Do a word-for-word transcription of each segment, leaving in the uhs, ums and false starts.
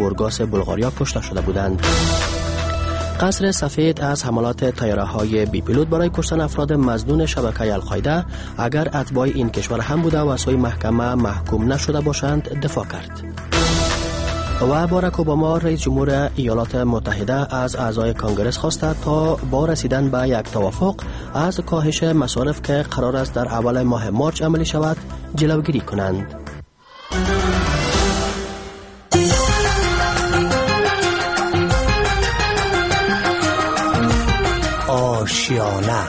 بورگاس بلغاریا کشته شده بودند. قصر سفید از حملات طیاره‌های بی پیلوت برای کشتن افراد مظنون شبکه القاعده اگر اتباع این کشور هم بوده و سوی محکمه محکوم نشده باشند دفاع کرد. و باراک اوباما رئیس جمهور ایالات متحده از اعضای کانگرس خواسته تا با رسیدن به یک توافق از کاهش مصارف که قرار است در اول ماه مارچ عملی شود جلوگیری کنند. آشیانه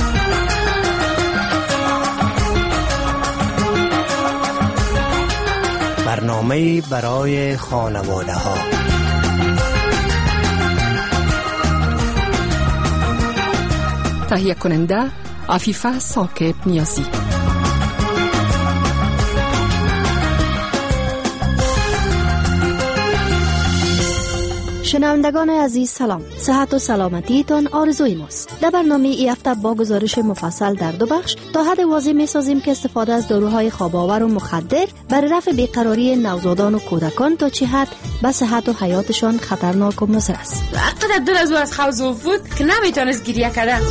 برنامه برای خانواده ها. تهیه کننده عفیفه ثاقب نیازی. شنوندگان عزیز سلام، صحت و سلامتی تان آرزوی ماست. در برنامه ای هفته با گزارش مفصل در دو بخش تا حد واضح می سازیم که استفاده از داروهای خواب‌آور و مخدر برای رفع بیقراری نوزادان و کودکان تا چه حد به صحت و حیاتشان خطرناک و مضر است. حقیقت دل از او از خوض و فوت که نمیتونست گریه کنه.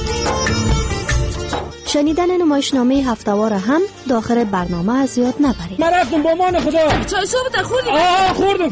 شنیدن نمایشنامه هفته‌وار هم داخل برنامه از زیاد نبرید. من رفتم با مان خدا. چای صبح تا خوردی؟ آه خوردم.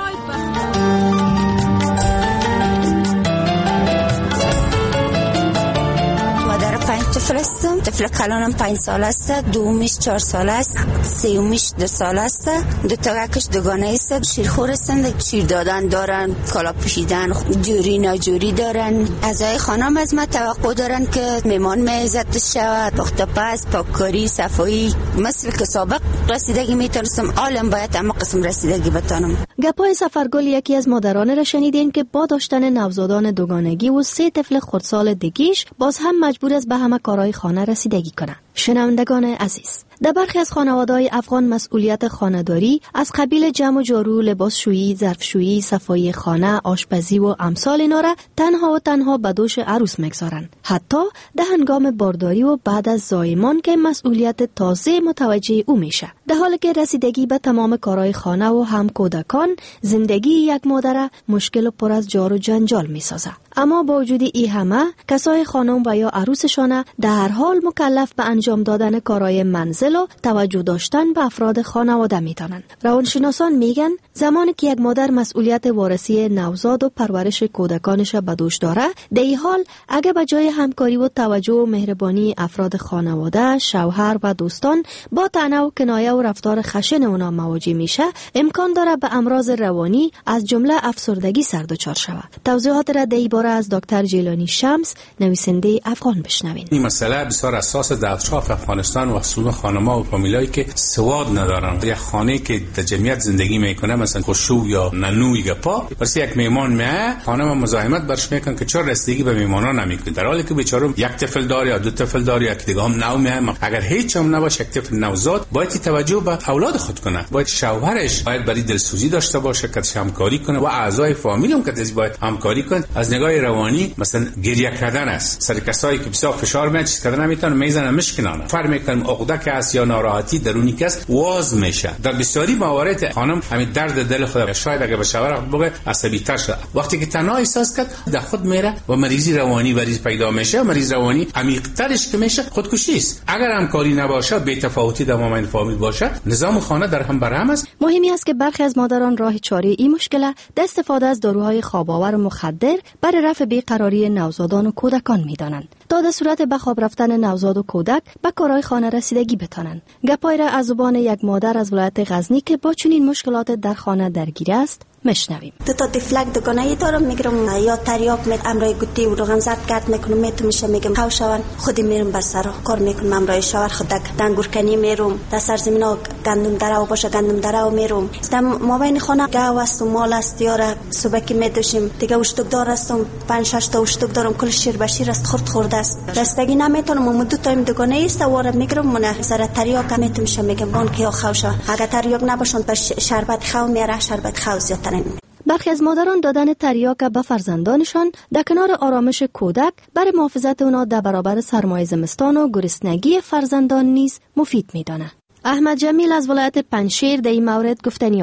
پنج طفل هستم. طفل کلانم پنج سال است، دومیش چهار سال است، سومیش دو سال است، دو تا کش دوگانه است. شیرخور هستند، شیر دادن دارن، کالا پوشیدن، جوری ناجوری دارن. اعضای خانم از ما توقع دارن که میمان معزت شود، پخت و پز، پاککاری، صفایی، مثل که سابق رسیدگی میتونستم، عالم باید اما قسم رسیدگی بتانم. گپای سفرگل یکی از مادران را شنیدین که با داشتن نوزادان دوگانگی و سه طفل خردسال دیگیش باز هم مجبور است به همه کارهای خانه رسیدگی کنند. شنوندگان عزیز، در برخی از خانواده‌های افغان مسئولیت خانه‌داری از قبیل جمع و جارو، لباسشویی، ظرفشویی، صفایی خانه، آشپزی و امثال اینا را تنها و تنها به دوش عروس میگذارند. حتی در هنگام بارداری و بعد از زایمان که مسئولیت تازه متوجه او میشه. در حالی که رسیدگی به تمام کارهای خانه و هم کودکان زندگی یک مادر مشکل و پر از جار و جنجال میسازه. اما با وجود این همه کسای خانم و یا عروسشان در هر حال مکلف به انجام دادن کارهای منزل و توجه داشتن به افراد خانواده میتونن. روانشناسان میگن زمانی که یک مادر مسئولیت وارثی نوزاد و پرورش کودکانش به دوش داره، در این حال اگه به جای همکاری و توجه و مهربانی افراد خانواده، شوهر و دوستان با طعنه و کنایه و رفتار خشن اونا مواجه میشه، امکان داره به امراض روانی از جمله افسردگی سر دچار شود. توضیحات را در این باره از دکتر جیلانی شمس، نویسنده افغان بشنوین. این مسئله بسیار اساس در اطراف افغانستان و خصوصا خانم‌ها و فامیلایی که سواد ندارن. یک خانه که در جمعیت زندگی میکنه، مثلا خشو یا ننوی گپا، پس یک میمان میه، خانم مزاحمت برش میکنه که چرا رسیدگی به میمانان نمیکنه، در حالی که بیچاره یک طفل داره یا دو طفل داره یا دیگه هم نو میه. اگر هیچ هم نباشه، یک طفل نوزاد باید توجه به اولاد خود کنه، باید شوهرش باید برای دلسوزی داشته باشه که همکاری کنه و اعضای فامیل هم که باید همکاری کنه. از نگاه روانی مثلا گریه کردن است، سر کسایی که بسیار فشار میاد چیز کردن نمیتونه، میزنه مشکنانه، فر میکنه، عقده که است یا ناراحتی درونی که است واز میشه. در بسیاری موارد خانم همین درد دل خود شاید اگه به شوهر بگه عصبی تر شد، وقتی که تنها احساس کرد در خود میره و مریضی روانی مریض پیدا میشه. مریض روانی عمیق ترش که میشه خودکشی است. اگر همکاری نباشه، بی تفاوتی در مابین فامیل باشه، نظام خانه در هم برهم است. مهمی است که برخی از مادران راه چاره این مشکل در استفاده از داروهای خواب‌آور و مخدر برای رفع بیقراری نوزادان و کودکان میدانند تا در صورت به خواب رفتن نوزاد و کودک به کارهای خانه رسیدگی بتانند. گپای را از زبان یک مادر از ولایت غزنی که با چنین مشکلات در خانه درگیر است مشنویم. دو تا تفلک دوگانه‌ای دارم، میگم یا تریاک می امرای گوتی و روغن زرد کرد میکنم، میتونم میشه میگم خو شون خودی میرم بر سر کار میکنم. امرای شوهر خودک دنگورکنی میرم، در سرزمینا گندم درو باشه گندم درو میرم. در مابین خانه گاو است و مال است، یاره صبح که میدوشیم دیگه اشتک دار هستم، پنج شش تا اشتک دارم، کل شیر به شیر است، خورد خورد است، رستگی نمیتونم. من دو تا دوگانه است واره میگم، من سر تریاک میتونم میشه میگم اون که خو شون. اگه تریاک نباشن پر شربت خو میاره، شربت خو زیاتر. برخی از مادران دادن تریاک به فرزندانشان در کنار آرامش کودک برای محافظت اونا در برابر سرمای زمستان و گرسنگی فرزندان نیز مفید میدانه. احمد جمیل از ولایت پنجشیر در این مورد گفتنیایی داره.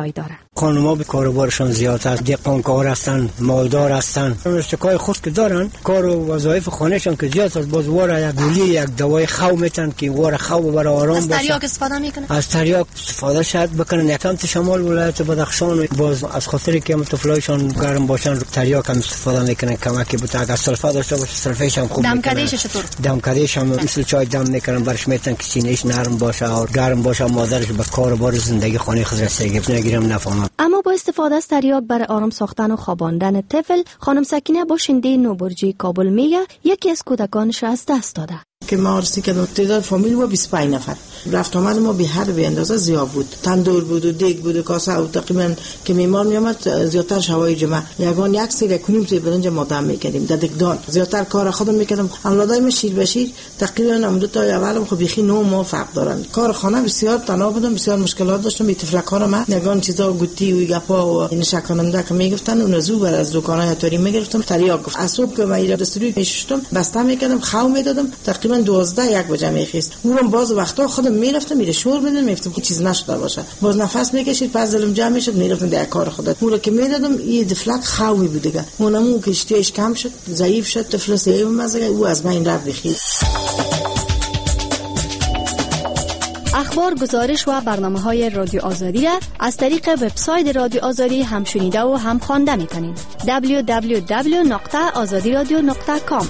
خانم‌ها به کاروبارشان زیاد است، دهقانکار هستن، مالدار هستن، اشتکای خود که دارن، کار و وظایف خانهشان که زیاد است، باز واره یک گولی یک دوای خواب میتن که واره خواب برای آرام باشه. از تریاک استفاده میکنن؟ از تریاک استفاده شاید بکنن. سمت شمال ولایت بدخشان باز از خاطر که طفلایشان گرم باشن تریاک هم استفاده میکنن، کمکی بده. اگه سلفا داشته باشه سلفش هم خوب میکنن. دمکدهش چطور؟ دمکدهش هم مثل چای دم میکنن، برش میتن که سینه‌اش نرم باشه و گرم باشه، مادرش به کاروبار زندگی خانه خود رسیدگی نگیرم نفهمم. اما با استفاده از تریاک برای آرام ساختن و خواباندن طفل، خانم سکینه باشنده نوبرجی کابل میگه یکی از کودکانش از دست داده. که ما رسید که تعداد فامیل ما بیست و پنج نفر رفت آمد ما به هر به اندازه زیاد بود. تندور بود و دیگ بود و کاسه و تقریبا که میمار میامد زیادتر شوای جمعه یگان یک سری کنیم توی برنج ما دم میکردیم در دکدان زیادتر کار خودم میکردم. اولادای من شیر به شیر تقریبا هم دو تا اولم خب بیخی نو ما فرق دارن. کار خانه بسیار تناوب بودم، بسیار مشکلات داشتم. می تفلکا رو من یگان چیزا گوتی و گپا و نشکننده که میگفتن اون زو بر از دکانای تاری میگرفتم. تریاک گفت از صبح که من ایراد دستوری میشستم بسته میکردم خاو میدادم تقریبا دوازده یک بجه میخیست. اونم باز وقتا خودم میرفتم میره شور بدم میفتم که چیز نشده باشه. باز نفس میکشید پس دلم جمع میشد میرفتم در کار خودم. اون رو که میدادم یه دفلک خاوی بود دیگه. اونم که اشتیاش کم شد، ضعیف شد، طفل سیو مزه او از من رفت بخیر. اخبار، گزارش و برنامه‌های رادیو آزادی را از طریق وبسایت رادیو آزادی هم شنیده و هم خوانده می‌تونید. دبلیو دبلیو دبلیو نقطه آزادی رادیو نقطه کام.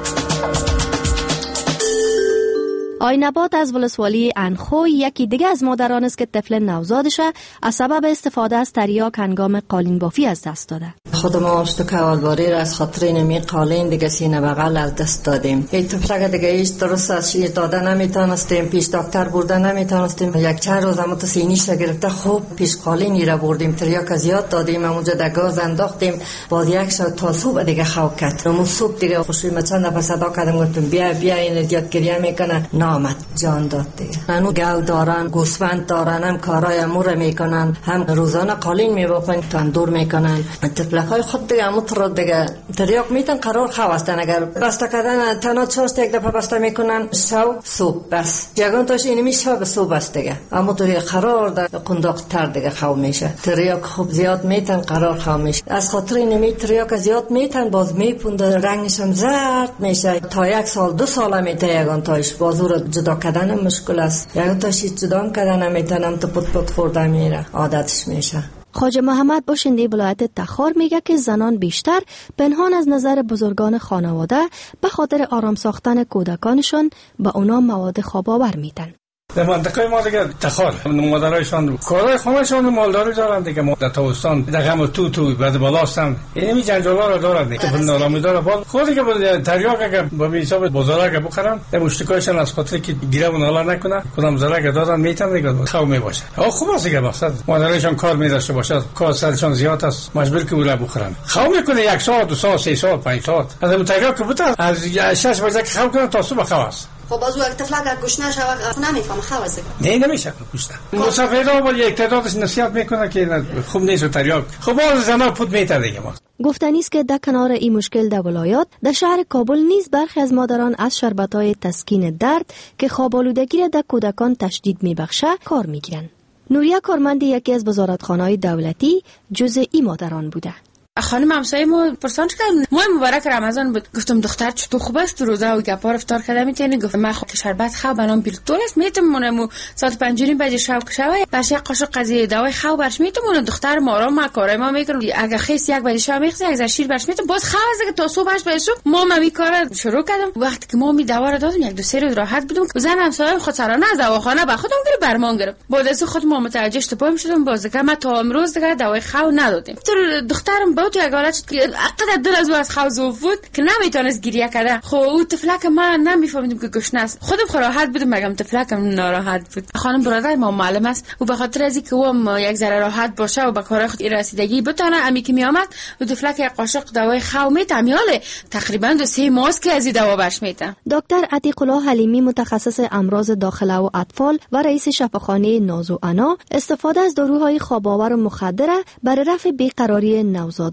آینباد از ولسوالی انخوی یکی دیگه از مادران است که طفل نوزادش از سبب استفاده از تریاک هنگام قالین بافی از دست داده. خود ما اشتک اولواری را از خاطر نمی قالین دیگه سینه بغل از دست دادیم. این طفل دیگه هیچ درست از شیر داده نمیتونستیم، پیش دکتر برده نمیتونستیم. یک چند روز هم تو سینیش گرفته خوب پیش قالینی را بردیم، تریاک زیاد دادیم، اونجا در گاز انداختیم. بعد یک شب تا صبح دیگه خواب کرد. اون صبح دیگه خوشی مثلا نفس صدا کردم گفتم بیا بیا این زیاد گریه میکنه. نامد جان داد دیگه. انو گاو دارن، گوسفند دارن، هم کارای امور میکنن، هم روزانه قالین میبافن، تندور میکنن. طفلای خود دیگه امور دیگه تریاک میتن قرار خواستن. اگر بسته کردن تنها چاست یک دفعه بسته میکنن شو صبح بس یگان تاش اینمی شب صبح بس دیگه. اما دیگه قرار در قنداق تر دیگه خو میشه. تریاک خوب زیاد میتن قرار خو میشه. از خاطر اینمی تریاک زیاد میتن باز میپونده، رنگش هم زرد میشه. تا یک سال دو سال میته یگان تاش بازور جدا کردن مشکل است. یگان تاش جدا کردن نمیتونم تو پت پت خورده میره، عادتش میشه. خواجه محمد باشنده ولایت تخار میگه که زنان بیشتر پنهان از نظر بزرگان خانواده به خاطر آرام ساختن کودکانشان به اونا مواد خواب آور میدن. در منطقه ما دیگه تخار مادرایشان کارهای خانه‌شان مالداری دارن دیگه. ما در تابستان در غم تو تو بعد بالاستن اینمی جنجالا رو دارن دیگه. تو نارامی داره باز خودی که تریاک اگه با حساب بازار بخرن در مشتکایشان از خاطر که گیره و نالا نکنه کدام زرا دادن میتن دیگه خو میباشه. آ خوب است دیگه مقصد مادرایشان کار می‌داشته باشه، کار سرشان زیاد است، مجبور که ولا بخورن. خو میکنه یک ساعت دو ساعت سه ساعت پنج ساعت از اون تریاک بود از شش بجه که خو کنه تا صبح خو است. خب باز وقت طفل اگر گوش نشه نمیفهمه خوازه. نه نمیشه گوش نه. مسافرها با یک تعدادش نصیحت میکنه که خوب نیست تریاک. خب باز زنا پود میتره دیگه. ما گفتنی است که در کنار این مشکل در ولایات در شهر کابل نیز برخی از مادران از شربت‌های تسکین درد که خواب آلودگی را در کودکان تشدید میبخشه کار میگیرن. نوریا کارمند یکی از وزارتخانه‌های دولتی جزء این مادران بوده. خانم همسایه ما پرسان کردم ماه مبارک رمضان بود، گفتم دختر چطور خوب است روزه و گپا افطار کرده میتونی؟ گفت من خب شربت خواب بنام پیرتول است میتونم ساعت پنج و نیم بجه شب شوه بس یک قاشق قضیه دوائی خواب برش میتونم. دختر ما آرام ما کارای ما میکنم. اگه خیس یک بجه شب میخواد یک شیر برش میتونم باز خواب از که تا صبح هشت بجه صبح ما می کار شروع کردم. وقتی که ما می دوا رو دادم یک دو سه روز راحت بودم. زن همسایه خود سرانه از دواخانه به خودم گرفت برمان گرفت. بعد از خود ما متوجه شدم شدم باز که ما تا امروز دیگه دوائی خواب ندادیم. دخترم با تو یک حالت اقدر دل از از خواب بود که نمیتونست گریه کنه. خب او طفلک ما نمیفهمیدم که گشنه است. خودم خو راحت بودم مگم طفلکم ناراحت بود. خانم برادر ما معلم است و به خاطر از اینکه او یک ذره راحت باشه و به کار خود رسیدگی بتونه امی که میامد و طفلک یک قاشق دوائی خواب میتمیاله تقریبا دو سه ماه که از این دوا برش میته. دکتر عتیق الله حلیمی متخصص امراض داخله و اطفال و رئیس شفاخانه ناز و انا استفاده از داروهای خواب آور و مخدر برای رفع بیقراری نوزاد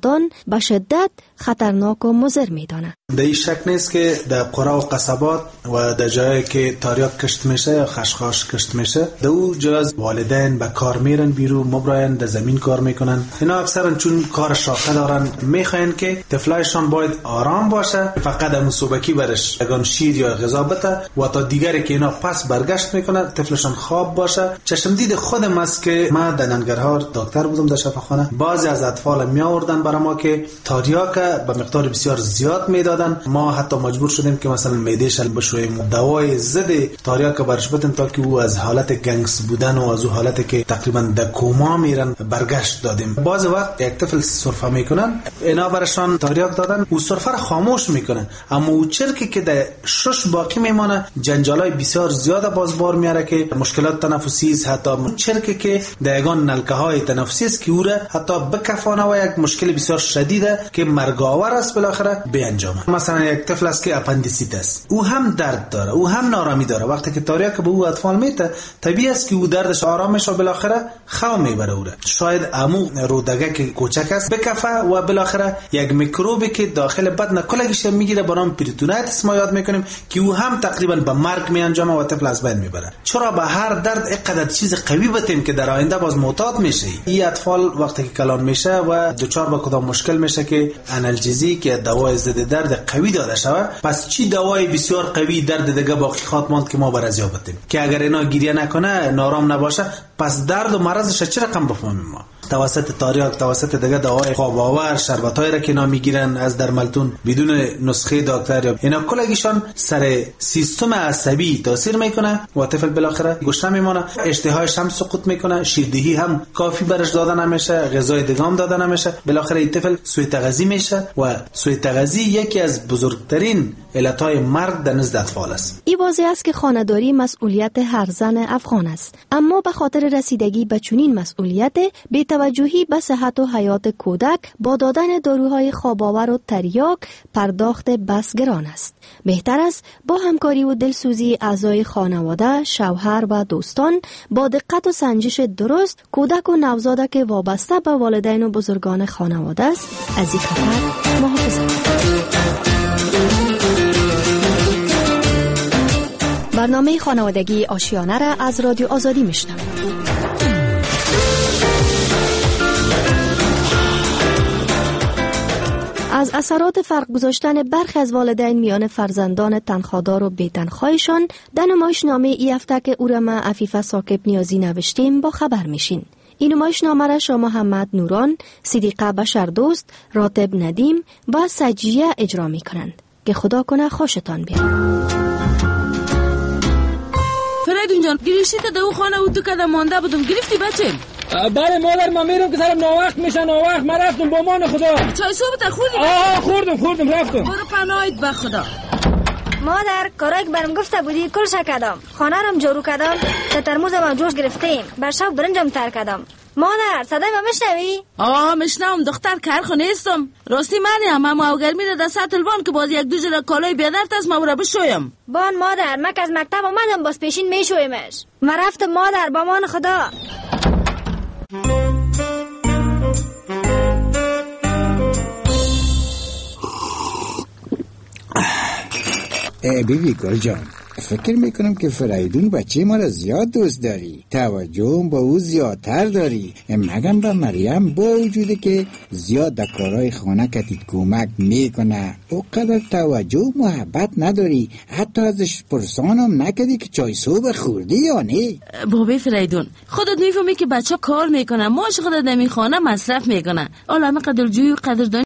نادان به شدت خطرناک و مضر می‌داند. در این شک نیست که در قرى و قصبات و در جایی که تریاک کشت میشه یا خشخاش کشت میشه، در او جاز والدین به کار میرن بیرون، مبراین در زمین کار میکنن. اینا اکثرا چون کار شاقه دارن میخواین که طفلایشان باید آرام باشه، فقط هم صبحکی برش اگان شیر یا غذا بده و تا دیگری که اینا پس برگشت میکنه طفلشان خواب باشه. چشم دید خودم است که ما در ننگرهار دکتر بودم در شفاخانه، بعضی از اطفال می آوردن برای ما که تریاک به مقدار بسیار زیاد میدادن. ما حتی مجبور شدیم که مثلا معده‌اش بشویم دوای ضد تریاک برش بدیم تا که او از حالت گنگس بودن و از او حالتی که تقریبا در کوما میرن برگشت دادیم. بعضی وقت یک طفل سرفه میکنن، اینا برشان تریاک دادن، او سرفه را خاموش میکنن، اما او چرکی که در شش باقی میمانه جنجالای بسیار زیاد باز بار میاره که مشکلات تنفسی است، حتی چرکی که در یگان نلکه های تنفسی است که او را حتی بکفانه و یک مشکل بسیار شدیده که مرگاور است بالاخره بیانجامه. مثلا یک طفل است که اپندیسیت است، او هم درد داره، او هم نارامی داره. وقتی که تریاک به او اطفال میته طبیعی است که او دردش آرام میشه و بالاخره خو میبره او را. شاید امو رودگه که کوچک است بکفه و بالاخره یک میکروبی که داخل بدن کلگیش میگیره به نام پریتونایتس ما یاد میکنیم که او هم تقریبا به مرگ میانجامه و طفل از بین میبره. چرا به هر درد اینقدر چیز قوی بتیم که در آینده باز معتاد میشه. این اطفال وقتی که کلان میشه و دچار به کدام مشکل میشه که آنالژزی که دوای ضد درد قوی داده شود، پس چی دوای بسیار قوی درد دیگه باقی خواهد ماند که ما بر از یاب بتیم که اگر اینا گریه نکنه نارام نباشه، پس درد و مرضش چه رقم بفهمیم ما؟ توسط تریاک، توسط دیگه دوای خواب آور، شربتایی را که اینا میگیرن از درملتون بدون نسخه دکتر، یا اینا کلگیشان سر سیستم عصبی تاثیر میکنه و طفل بالاخره گشنه میمونه، اشتهایش هم سقوط میکنه، شیردهی هم کافی برش داده نمیشه، غذای دیگه هم داده نمیشه، بالاخره این طفل سوء تغذیه میشه و سوء تغذیه یکی از بزرگترین علتهای مرگ در نزد اطفال است. این واضح است که خانه‌داری مسئولیت هر زن افغان است، اما به خاطر رسیدگی به چنین مسئولیت بی توجهی به صحت و حیات کودک با دادن داروهای خواب‌آور و تریاک پرداخت بس گران است. بهتر است با همکاری و دلسوزی اعضای خانواده، شوهر و دوستان با دقت و سنجش درست کودک و نوزاده که وابسته به والدین و بزرگان خانواده است از این خطر محافظت. برنامه خانوادگی آشیانه را از رادیو آزادی میشنوید. از اثرات فرق گذاشتن برخی از والدین میان فرزندان تنخوادار و بی‌تنخوایشان در نمایشنامه ای هفته که او را ما عفیفه ثاقب نیازی نوشتیم با خبر میشین. این نمایشنامه را شما محمد نوران، صدیقه بشردوست، راتب ندیم و سجیه اجرا میکنند که خدا کنه خوشتان بیاد. فریدون جان، گریشتی تا دو خانه او تو کده مانده بودم، گرفتی بچه؟ بله مادر، من میرم که سرم ناوقت میشه، ناوقت من رفتم با مان خدا. چای صبح تا خوردی؟ آه خوردم خوردم رفتم. برو پناهید به خدا. مادر، کارایی که برم گفته بودی کلش کردم، خانه رم جارو کردم، تا ترموزم جوش گرفتیم، بر شب برنجم تر کردم. مادر صدای من میشنوی؟ آه میشنوم دختر، کارخو نیستم. راستی منی هم اما اوگرمی ده دست تلوان که باز یک دو جلو کالای بیادرت از ما برا بشویم. بان مادر، من که از مکتب آمدم باز پیشین میشویمش. من رفتم مادر، با مان خدا. بیبی گل جان، فکر میکنم که فریدون بچه ما را زیاد دوست داری، توجه با او زیادتر داری، مگم با مریم با وجوده که زیاد در کارهای خانه کتید کمک میکنه او قدر توجه و محبت نداری، حتی ازش پرسانم نکردی که چای صبح خوردی یا نه؟ بابی فریدون، خودت میفهمی که بچه کار میکنه، ماش خودت نمی خانه مصرف میکنه، حالا همه قدر جوی و قدر